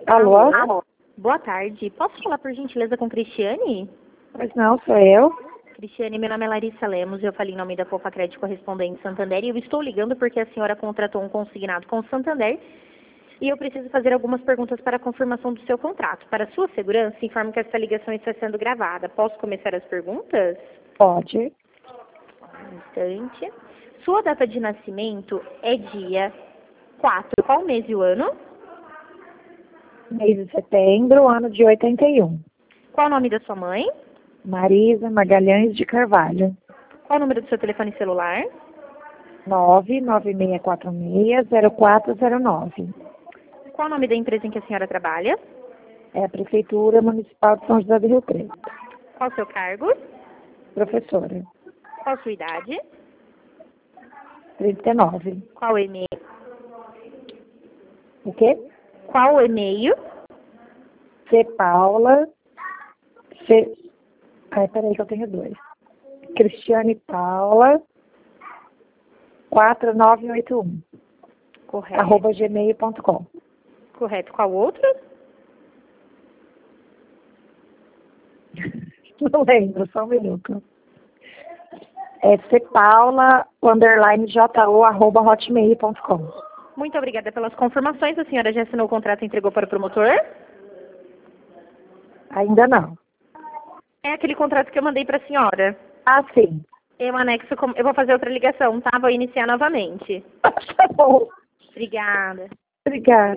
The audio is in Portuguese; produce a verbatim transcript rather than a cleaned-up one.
Alô? Alô? Boa tarde. Posso falar por gentileza com Cristiane? Mas não, sou eu. Cristiane, meu nome é Larissa Lemos, eu falei em nome da Popa Crédito Correspondente Santander e eu estou ligando porque a senhora contratou um consignado com o Santander e eu preciso fazer algumas perguntas para a confirmação do seu contrato. Para sua segurança, informo que essa ligação está sendo gravada. Posso começar as perguntas? Pode. Um instante. Sua data de nascimento é dia quatro. Qual mês e o ano? Mês de setembro, ano de oitenta e um. Qual o nome da sua mãe? Marisa Magalhães de Carvalho. Qual o número do seu telefone celular? nove nove seis quatro seis zero quatro zero nove. Qual o nome da empresa em que a senhora trabalha? É a Prefeitura Municipal de São José do Rio Preto. Qual o seu cargo? Professora. Qual a sua idade? trinta e nove. Qual o e-mail? O quê? Qual o e-mail? C. Paula. C. Ai, peraí que eu tenho dois. Cristiane Paula. quatro nove oito um. Correto. Arroba gmail ponto com. Correto. Qual outro? Não lembro, só um minuto. É cpaula, underline, jo, arroba hotmail ponto com. Muito obrigada pelas confirmações. A senhora já assinou o contrato e entregou para o promotor? Ainda não. É aquele contrato que eu mandei para a senhora. Ah, sim. Eu anexo, com... eu vou fazer outra ligação, tá? Vou iniciar novamente. Tá bom. Obrigada. Obrigada.